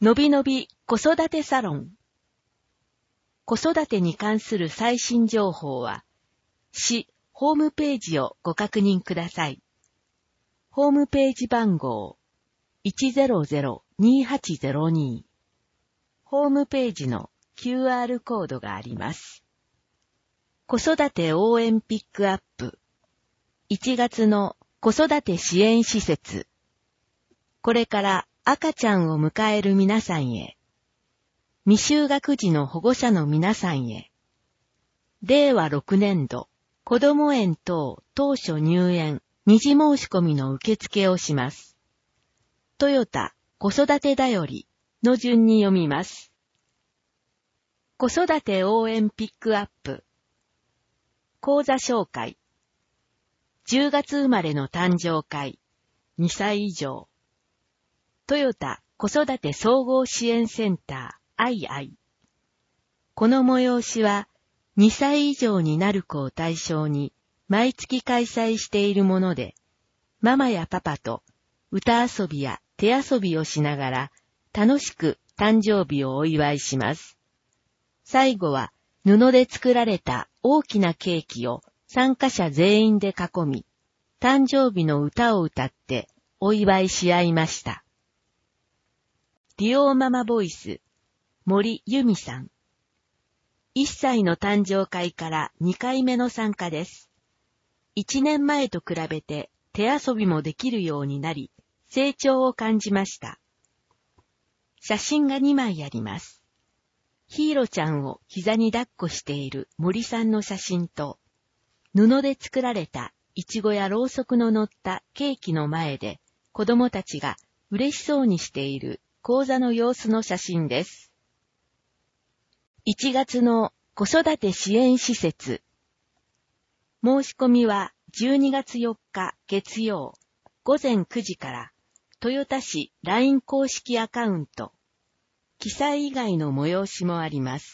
のびのび子育てサロン。子育てに関する最新情報は、市ホームページをご確認ください。ホームページ番号 100-2802。ホームページの QR コードがあります。子育て応援ピックアップ。1月の子育て支援施設。これから赤ちゃんを迎える皆さんへ。未就学児の保護者の皆さんへ。令和6年度、子ども園等当初入園、二次申し込みの受付をします。トヨタ子育てだよりの順に読みます。子育て応援ピックアップ。講座紹介。10月生まれの誕生会、2歳以上。トヨタ子育て総合支援センター、アイアイ。この催しは、2歳以上になる子を対象に、毎月開催しているもので、ママやパパと歌遊びや手遊びをしながら、楽しく誕生日をお祝いします。最後は、布で作られた大きなケーキを参加者全員で囲み、誕生日の歌を歌ってお祝いし合いました。ディオーママボイス、森由美さん。1歳の誕生会から2回目の参加です。1年前と比べて手遊びもできるようになり、成長を感じました。写真が2枚あります。ヒーロちゃんを膝に抱っこしている森さんの写真と、布で作られたイチゴやろうそくの乗ったケーキの前で子供たちが嬉しそうにしている講座の様子の写真です。1月の子育て支援施設。申し込みは12月4日月曜午前9時から豊田市 LINE 公式アカウント。記載以外の催しもあります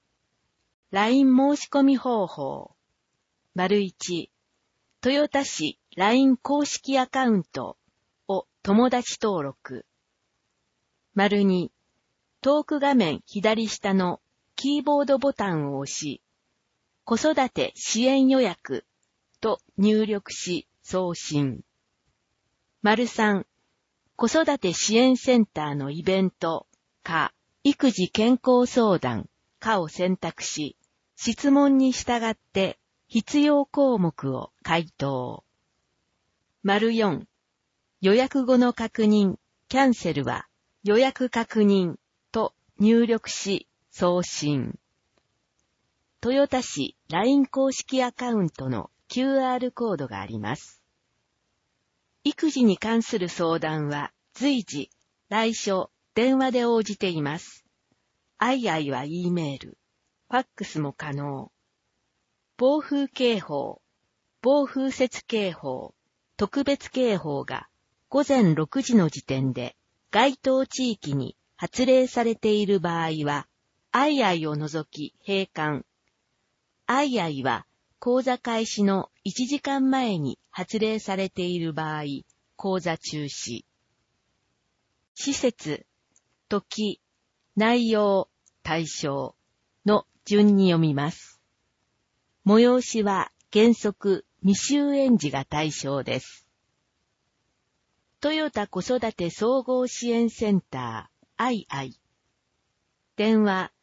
。LINE 申し込み方法。1、豊田市 LINE 公式アカウントを友達登録。2、トーク画面左下のキーボードボタンを押し、子育て支援予約と入力し送信。3、子育て支援センターのイベントか育児健康相談かを選択し、質問に従って必要項目を回答。4、予約後の確認、キャンセルは予約確認と入力し送信。豊田市 LINE 公式アカウントの QR コードがあります。育児に関する相談は随時、来所、電話で応じています。アイアイは E メール、ファックスも可能。暴風警報、暴風雪警報、特別警報が午前6時の時点で該当地域に発令されている場合は、アイアイを除き閉館。アイアイは講座開始の1時間前に発令されている場合、講座中止。施設、時、内容、対象の順に読みます。催しは原則未就園児が対象です。トヨタ子育て総合支援センター、アイアイ。電話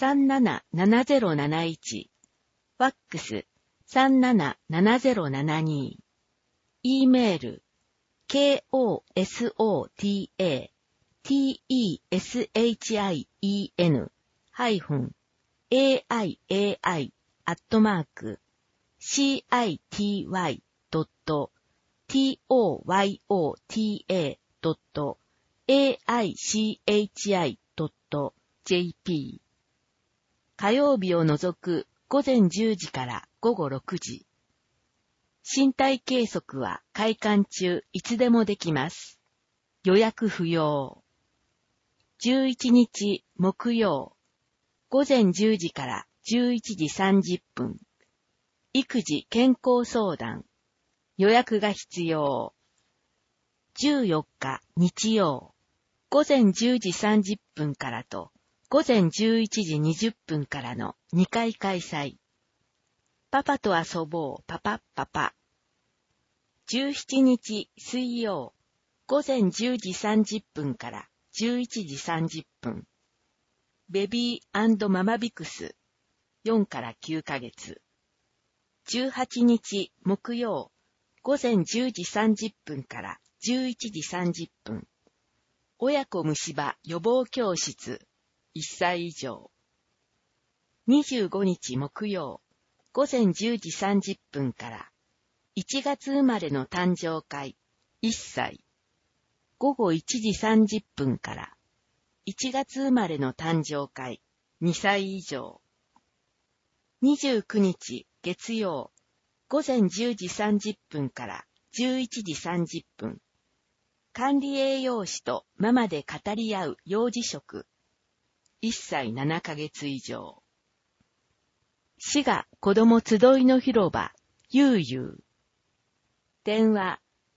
377071。ファックス377072。E メール city.aichi.toyota.aichi.jp 火曜日を除く午前10時から午後6時。身体計測は開館中いつでもできます。予約不要。11日木曜、午前10時から11時30分。育児健康相談。予約が必要。14日日曜、 午前10時30分からと午前11時20分からの2回開催。パパと遊ぼうパパパパ。17日水曜、午前10時30分から11時30分。ベビー&ママビクス4から9ヶ月。18日木曜、午前10時30分から11時30分。親子虫歯予防教室1歳以上。25日木曜、午前10時30分から1月生まれの誕生会1歳。午後1時30分から1月生まれの誕生会2歳以上。29日月曜、午前10時30分から11時30分。管理栄養士とママで語り合う幼児食。1歳7ヶ月以上。滋賀子ども集いの広場、ゆうゆう。電話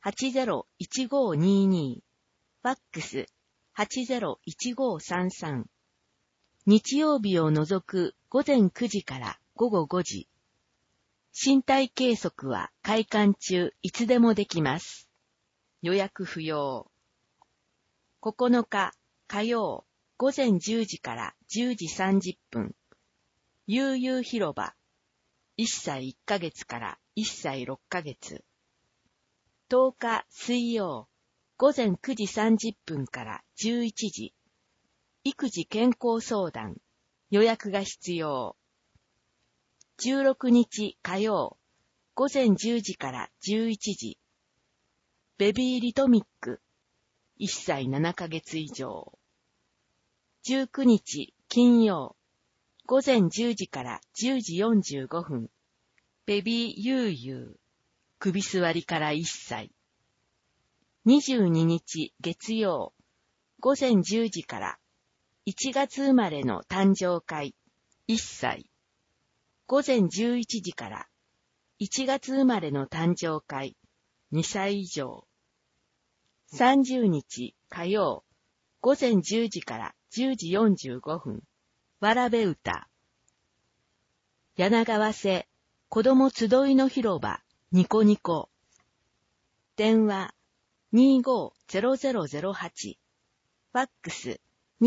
801522。ファックス801533。日曜日を除く午前9時から午後5時。身体計測は開館中いつでもできます。予約不要。9日火曜午前10時から10時30分。ゆうゆう広場。1歳1ヶ月から1歳6ヶ月。10日水曜午前9時30分から11時。育児健康相談。予約が必要。16日火曜午前10時から11時。ベビーリトミック。1歳7ヶ月以上。19日金曜午前10時から10時45分。ベビーゆうゆう。首座りから1歳。22日月曜午前10時から1月生まれの誕生会1歳。午前11時から1月生まれの誕生会2歳以上。30日火曜午前10時から10時45分。わらべ歌。柳川瀬子ども集いの広場ニコニコ。電話250008。ファックス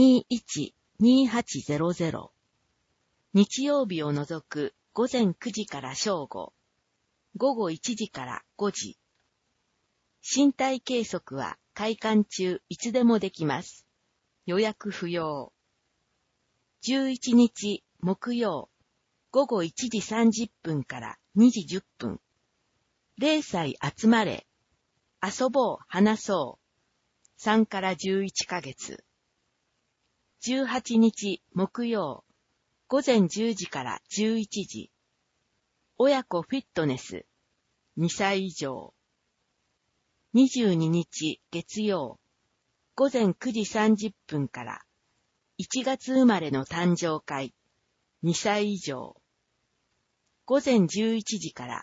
212800。日曜日を除く午前9時から正午。午後1時から5時。身体計測は開館中いつでもできます。予約不要。11日木曜午後1時30分から2時10分。0歳集まれ。遊ぼう、話そう。3から11ヶ月。18日木曜午前10時から11時。親子フィットネス。2歳以上。22日月曜午前9時30分から1月生まれの誕生会。2歳以上。午前11時から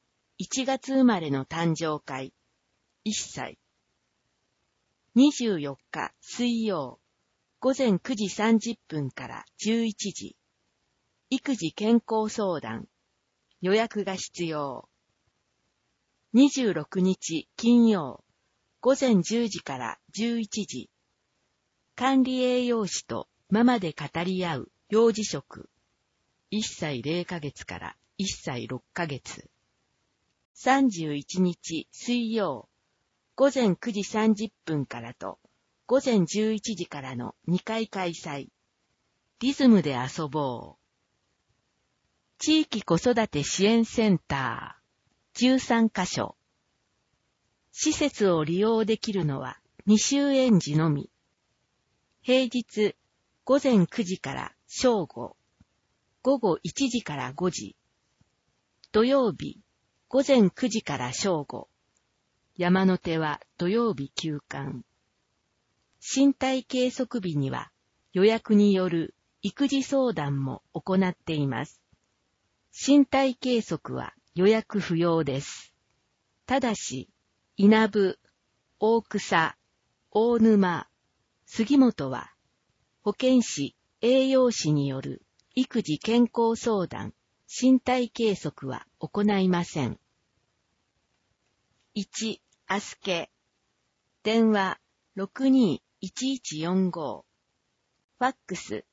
1月生まれの誕生会。1歳。24日水曜午前9時30分から11時。育児健康相談。予約が必要。26日金曜午前10時から11時。管理栄養士とママで語り合う幼児食。1歳0ヶ月から1歳6ヶ月。31日水曜午前9時30分からと午前11時からの2回開催。リズムで遊ぼう。地域子育て支援センター13カ所。施設を利用できるのは未就園児のみ。平日午前9時から正午。午後1時から5時。土曜日午前9時から正午。山の手は土曜日休館。身体計測日には予約による育児相談も行っています。身体計測は予約不要です。ただし、稲部、大草、大沼、 杉本は、保健師、栄養士による育児健康相談、身体計測は行いません。1、あすけ。電話621145。ファックス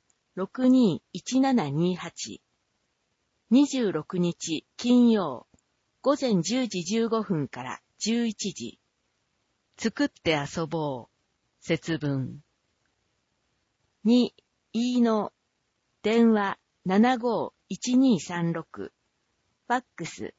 621728。26日金曜、午前10時15分から11時。作って遊ぼう。節分。2、いいの。電話751236。ファックス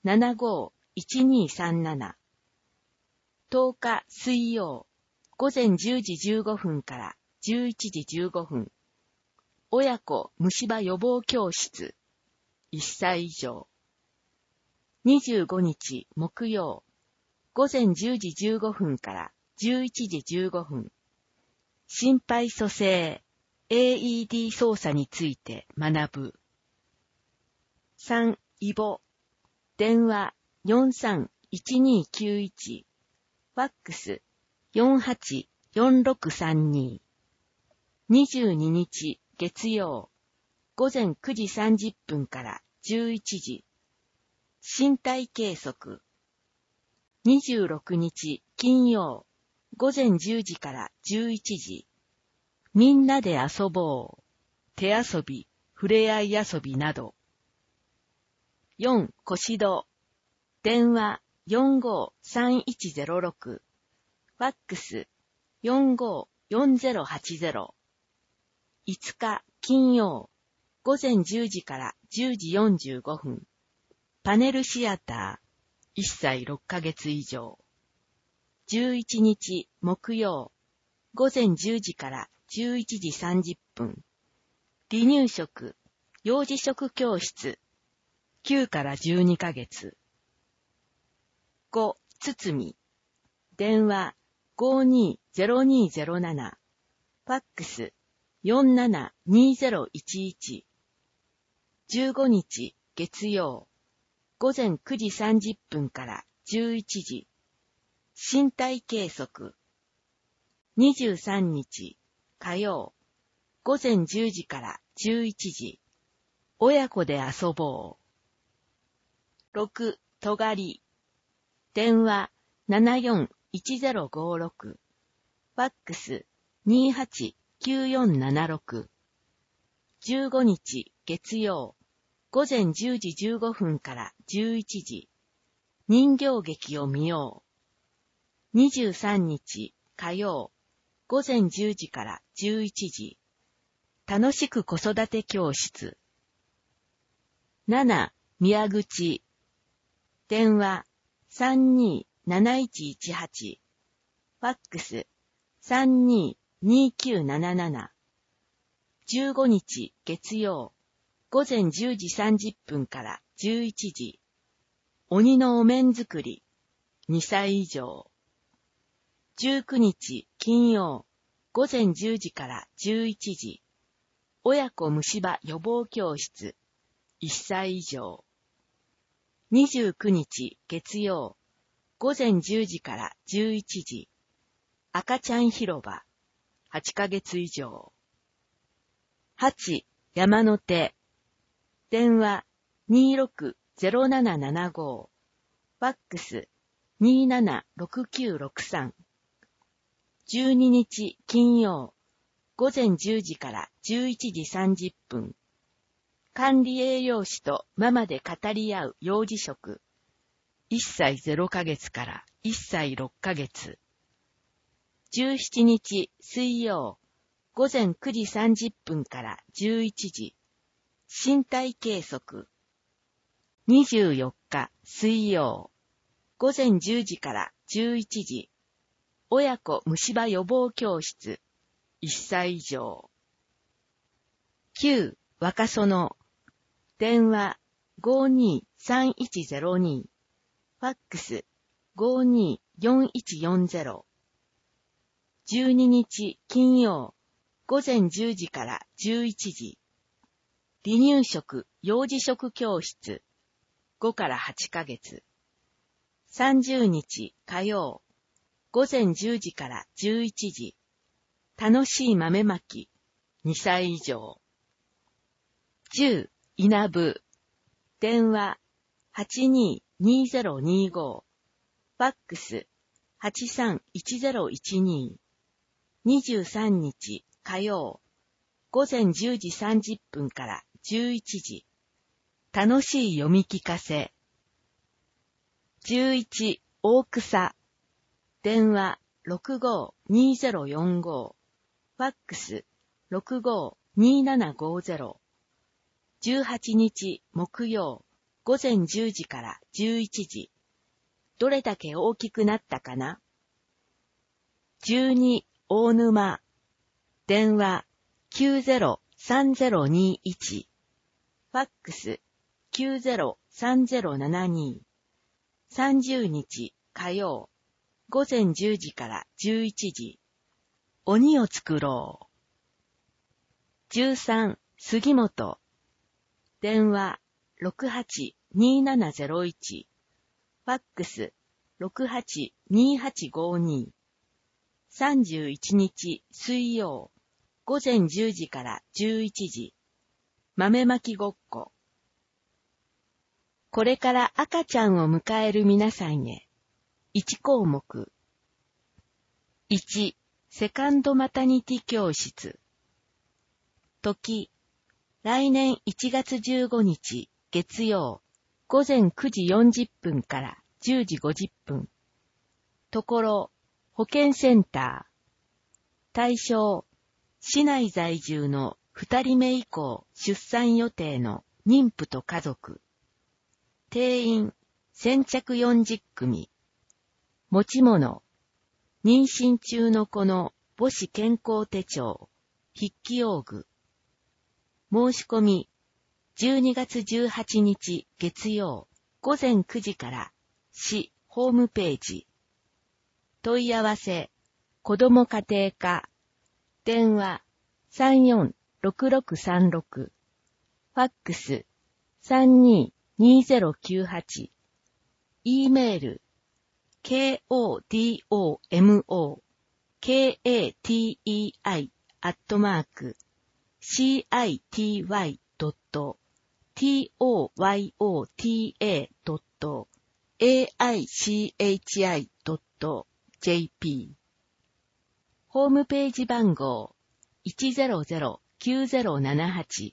751237。10日水曜、午前10時15分から11時15分。親子虫歯予防教室。1歳以上。25日木曜、午前10時15分から11時15分。心肺蘇生、AED 操作について学ぶ。3、イボ。電話431291。ファックス484632。22日月曜、午前9時30分から11時。身体計測。26日金曜、午前10時から11時。みんなで遊ぼう。手遊び、ふれあい遊びなど。4、腰戸。電話453106。ファックス454080。5日金曜、午前10時から10時45分。パネルシアター、1歳6ヶ月以上。11日木曜、午前10時から11時30分。離乳食、幼児食教室、9から12ヶ月。5、堤。電話520207。ファックス472011。15日月曜、午前9時30分から11時。身体計測。23日火曜、午前10時から11時。親子で遊ぼう。6、とがり。電話741056。ファックス289476。15日月曜、午前10時15分から11時。人形劇を見よう。23日火曜、午前10時から11時。楽しく子育て教室。7、宮口。電話327118。ファックス322977。15日月曜、午前10時30分から11時。鬼のお面作り。2歳以上。19日金曜、午前10時から11時。親子虫歯予防教室。1歳以上。29日月曜、午前10時から11時。赤ちゃん広場。8ヶ月以上。8、山手。電話260775。ファックス276963。12日金曜、午前10時から11時30分。管理栄養士とママで語り合う幼児食。1歳0ヶ月から1歳6ヶ月。17日水曜、午前9時30分から11時。身体計測。24日水曜、午前10時から11時。親子虫歯予防教室。1歳以上。9、若園。電話523102。ファックス524140。12日金曜、午前10時から11時。離乳食幼児食教室。5から8ヶ月。30日火曜、午前10時から11時。 楽しい豆まき、2歳以上。10、稲部。電話、822025。ファックス、831012。23日、火曜。午前10時30分から11時。楽しい読み聞かせ。11、大草。電話、652045。ファックス、652750。18日、木曜。午前10時から11時。どれだけ大きくなったかな？ 12、大沼。電話、903021。ファックス、903072。30日、火曜。午前10時から11時。鬼を作ろう。13、杉本。電話、682701。ファックス、682852。31日、水曜。午前10時から11時。豆まきごっこ。これから赤ちゃんを迎える皆さんへ。1項目。1、セカンドマタニティ教室。時、来年1月15日、月曜、午前9時40分から10時50分。ところ、保健センター。対象、市内在住の2人目以降出産予定の妊婦と家族。定員、先着40組。持ち物、妊娠中の子の母子健康手帳、筆記用具。申し込み、12月18日月曜、午前9時から市ホームページ。問い合わせ、子ども家庭課。電話、346636。ファックス、322098。E メール、city@city.toyota.aichi.jp。ホームページ番号、1009078。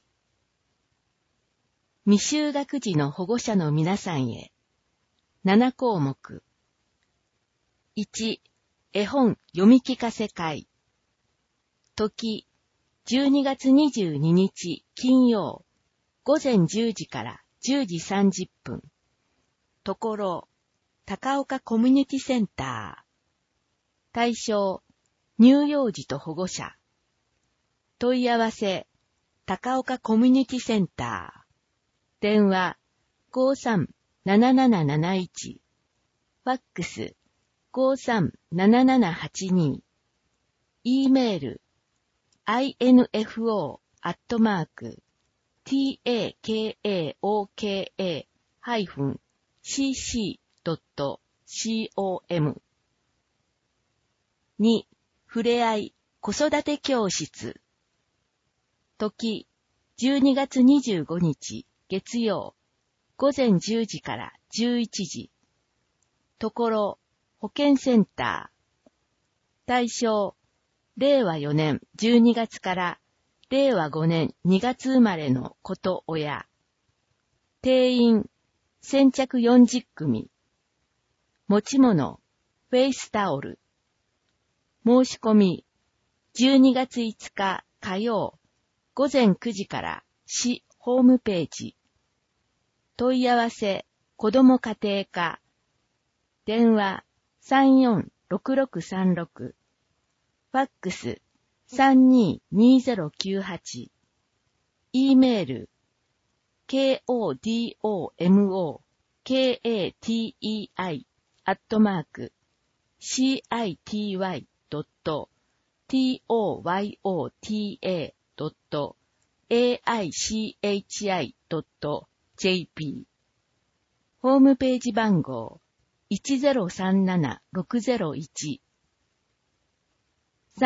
未就学児の保護者の皆さんへ。7項目。1、絵本読み聞かせ会。時、12月22日金曜、午前10時から10時30分。ところ、高岡コミュニティセンター。対象、乳幼児と保護者。問い合わせ、高岡コミュニティセンター。電話、537771。ファックス、537782。E メール、info@takaoka-cc.com。2、ふれあい子育て教室。時、12月25日月曜、午前10時から11時。ところ、保健センター。対象、令和4年12月から令和5年2月生まれの子と親。定員、先着40組。持ち物、フェイスタオル。申し込み、12月5日火曜、午前9時から市ホームページ。問い合わせ、子ども家庭課。電話、346636。ファックス、322098。E メール、city@city.toyota.aichi.jp。ホームページ番号、1037-601。3、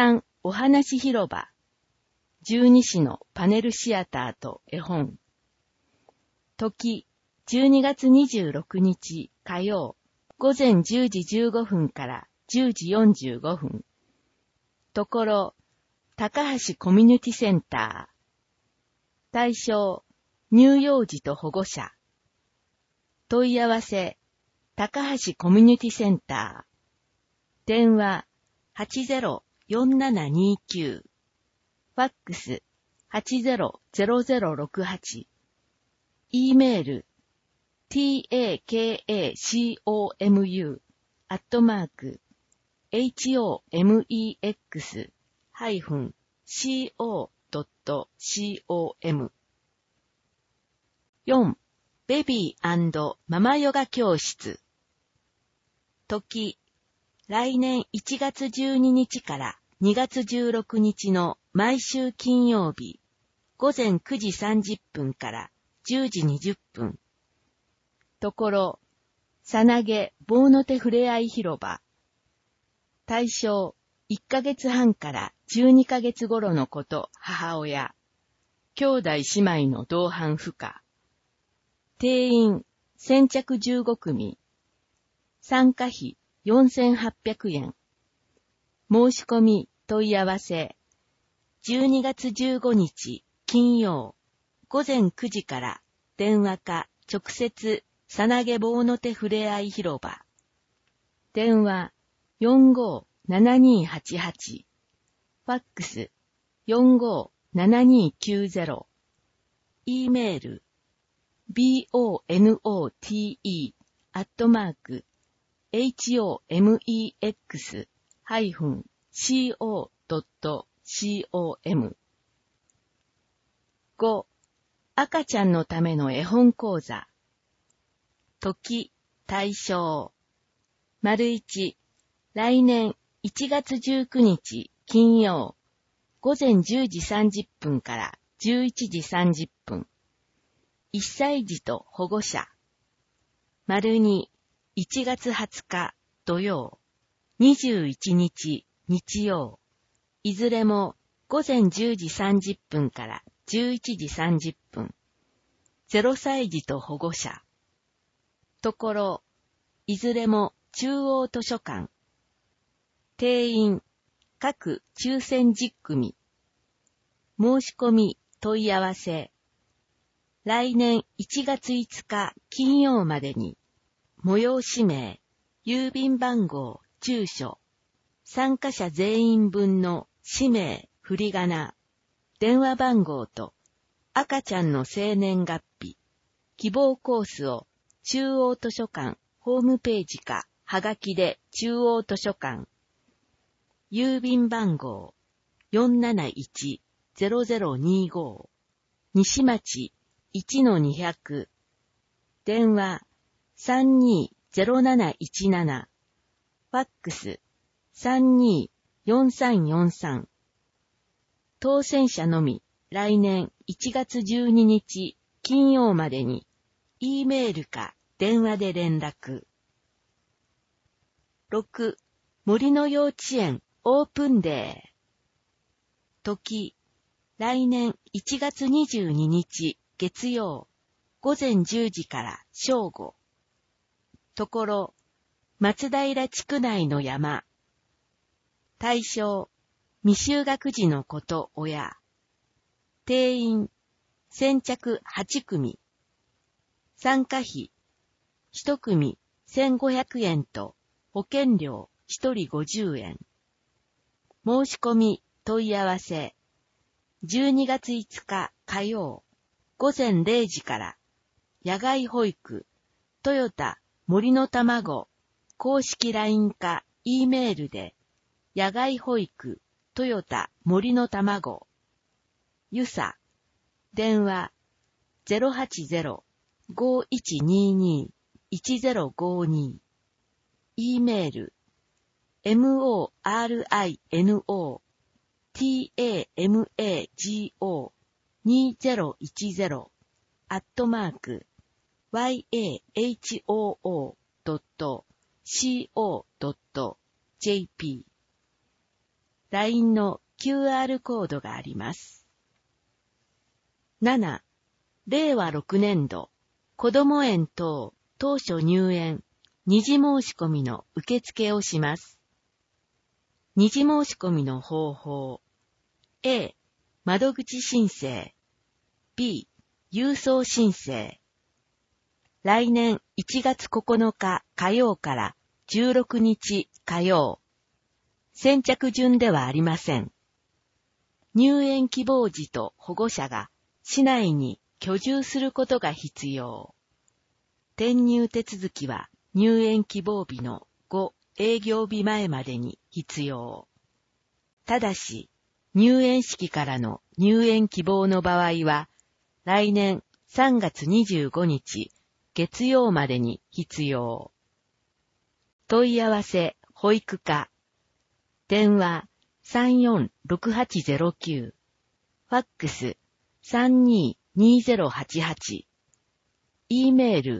お話広場、12市のパネルシアターと絵本。時、12月26日火曜、午前10時15分から10時45分。ところ、高橋コミュニティセンター。対象、乳幼児と保護者。問い合わせ、高橋コミュニティセンター。電話、80-4729。ファックス、800068。E メール、takeshi-homex-co.com。4. ベビー&ママヨガ教室。時、来年1月12日から2月16日の毎週金曜日、午前9時30分から10時20分。ところ、さなげ棒の手ふれあい広場。対象、1ヶ月半から12ヶ月頃の子と母親。兄弟姉妹の同伴不可。定員、先着15組。参加費、4800円。申し込み、問い合わせ。12月15日、金曜、午前9時から電話か直接、さなげ棒の手ふれあい広場。電話、45-7288。ファックス、45-7290。E メール、bonote@homex-co.com。5. 赤ちゃんのための絵本講座。時、対象。1、来年1月19日金曜、午前10時30分から11時30分。1歳児と保護者。2、1月20日土曜、21日日曜。いずれも午前10時30分から11時30分。0歳児と保護者。ところ、いずれも中央図書館。定員、各抽選10組。申し込み、問い合わせ。来年1月5日金曜までに、催し名、郵便番号、住所、参加者全員分の氏名、振り仮名、電話番号と、赤ちゃんの生年月日、希望コースを中央図書館ホームページかはがきで中央図書館。郵便番号 471-0025 西町 1-200 電話 320717 ファックス 324343 当選者のみ来年1月12日金曜までに E メールか電話で連絡。6. 森の幼稚園オープンデー。時、来年1月22日月曜、午前10時から正午。ところ、松平地区内の山。対象、未就学児の子と親。定員、先着8組。参加費、1組1500円と保険料1人50円。申し込み、問い合わせ。12月5日火曜、午前0時から、野外保育、トヨタ森の卵、公式 LINE か E メールで、野外保育、トヨタ森の卵。ゆさ、電話、080-5122-1052。E メール、morinoTamago2020@yahoo.co.jp。LINE の QR コードがあります。7. 令和6年度、子ども園等当初入園、二次申し込みの受付をします。二次申し込みの方法。A、窓口申請。B、郵送申請。来年1月9日火曜から16日火曜。先着順ではありません。入園希望児と保護者が市内に居住することが必要。転入手続きは入園希望日の5営業日前までに必要。ただし、入園式からの入園希望の場合は、来年3月25日月曜までに必要。問い合わせ保育課。電話346809。ファックス322088。E メール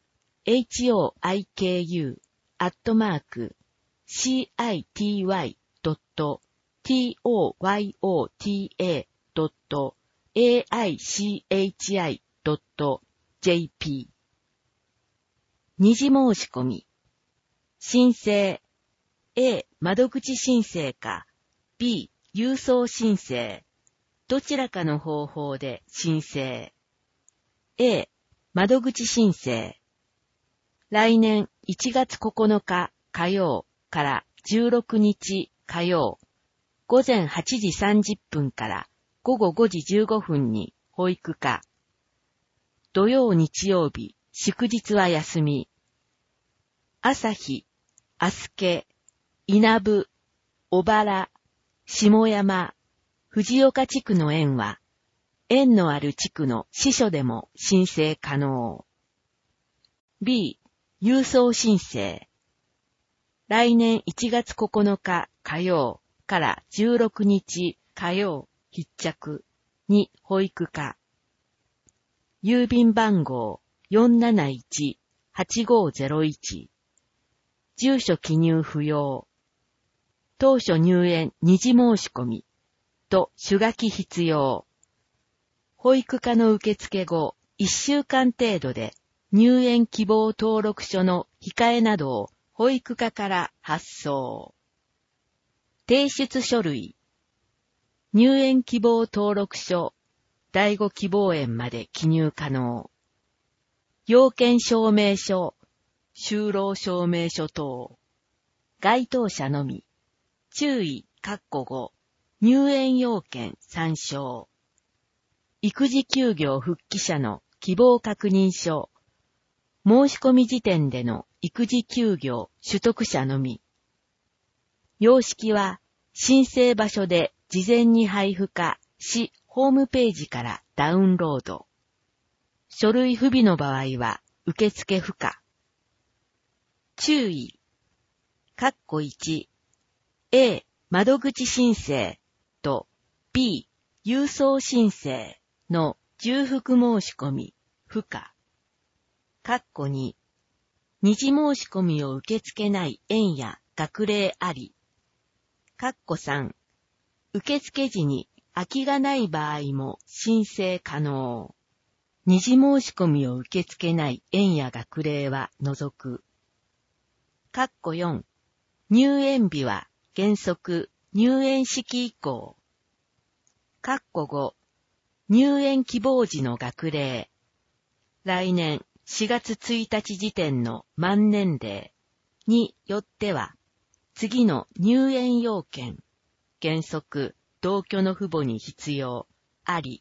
hoiki.city.toyota.aichi.jp。二次申し込み。申請。A、窓口申請か。B、郵送申請。どちらかの方法で申請。A、窓口申請。来年1月9日火曜から16日火曜。午前8時30分から午後5時15分に保育課。土曜日曜日、祝日は休み。朝日、足助、稲部、小原、下山、藤岡地区の園は、園のある地区の支所でも申請可能。B、郵送申請。来年1月9日火曜から16日火曜必着に保育課。郵便番号471-8501。住所記入不要。当初入園二次申し込みと手書き必要。保育課の受付後1週間程度で入園希望登録書の控えなどを保育課から発送。提出書類。入園希望登録書、第5希望園まで記入可能。要件証明書、就労証明書等。該当者のみ。注意、5、入園要件参照。育児休業復帰者の希望確認書。申し込み時点での育児休業取得者のみ。様式は申請場所で事前に配布か市ホームページからダウンロード。書類不備の場合は受付不可。注意。1、A、窓口申請と B、郵送申請の重複申し込み不可。2、二次申し込みを受け付けない園や学齢あり。3、受付時に空きがない場合も申請可能。二次申し込みを受け付けない園や学齢は除く。4、入園日は原則入園式以降。5、入園希望時の学齢。来年4月1日時点の満年齢によっては、次の入園要件、原則同居の父母に必要、あり。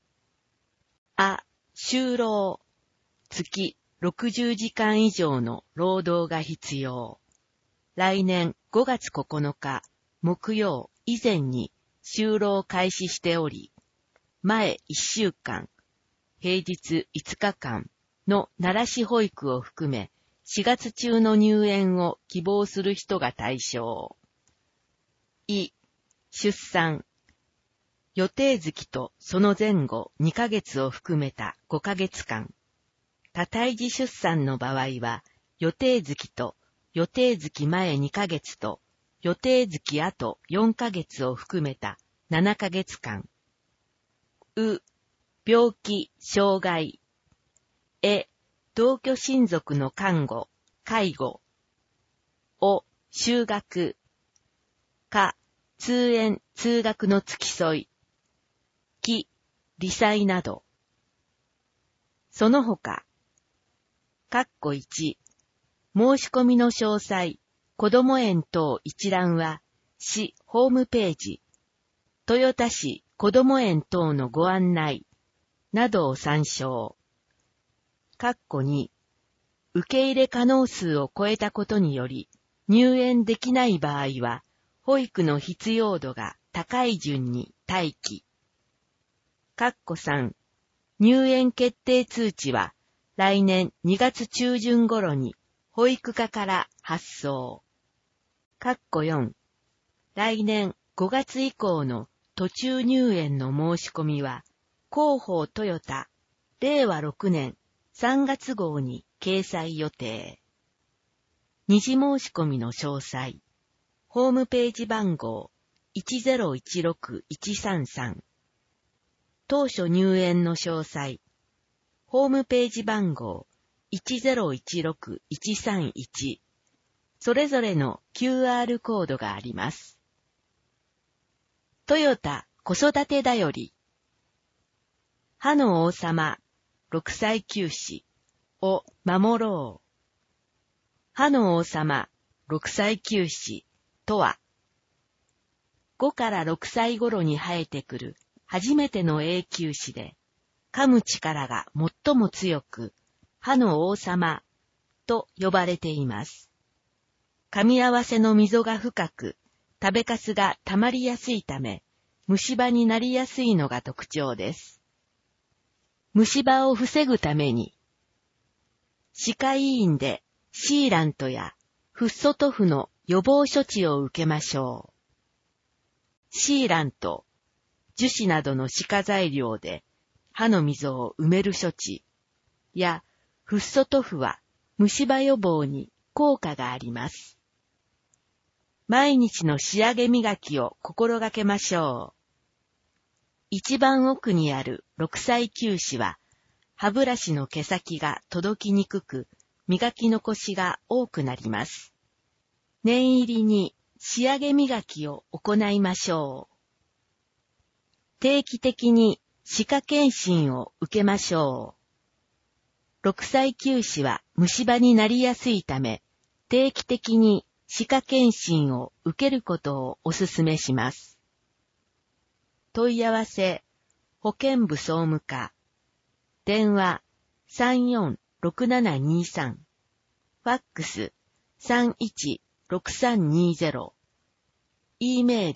就労、月60時間以上の労働が必要。来年5月9日、木曜以前に就労開始しており、前1週間、平日5日間の慣らし保育を含め、4月中の入園を希望する人が対象。出産。予定月とその前後2ヶ月を含めた5ヶ月間。多胎児出産の場合は、予定月と予定月前2ヶ月と予定月後4ヶ月を含めた 7ヶ月間。病気、障害。同居親族の看護、介護。就学。通園、通学の付き添い。理災など。その他。1、申し込みの詳細、子ども園等一覧は、市ホームページ、豊田市子ども園等のご案内、などを参照。2、受け入れ可能数を超えたことにより、入園できない場合は、保育の必要度が高い順に待機。3、入園決定通知は、来年2月中旬頃に保育課から発送。4、来年5月以降の途中入園の申し込みは、広報トヨタ、令和6年3月号に掲載予定。二次申し込みの詳細。ホームページ番号 1016133。当初入園の詳細。ホームページ番号 1016131。それぞれの QR コードがあります。トヨタ子育てだより。歯の王様、6歳臼歯を守ろう。歯の王様、6歳臼歯とは、5から6歳頃に生えてくる初めての永久歯で、噛む力が最も強く、歯の王様と呼ばれています。噛み合わせの溝が深く、食べかすが溜まりやすいため、虫歯になりやすいのが特徴です。虫歯を防ぐために、歯科医院でシーラントやフッ素塗布の予防処置を受けましょう。シーラント、樹脂などの歯科材料で歯の溝を埋める処置やフッ素塗布は虫歯予防に効果があります。毎日の仕上げ磨きを心がけましょう。一番奥にある6歳臼歯は歯ブラシの毛先が届きにくく磨き残しが多くなります。念入りに仕上げ磨きを行いましょう。定期的に歯科検診を受けましょう。6歳臼歯は虫歯になりやすいため、定期的に歯科検診を受けることをお勧めします。問い合わせ、保健部総務課、電話346723、ファックス316320、E メー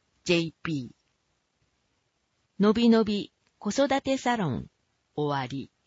ル、hokumu@city.toyota.aichi.jp のびのび子育てサロン終わり。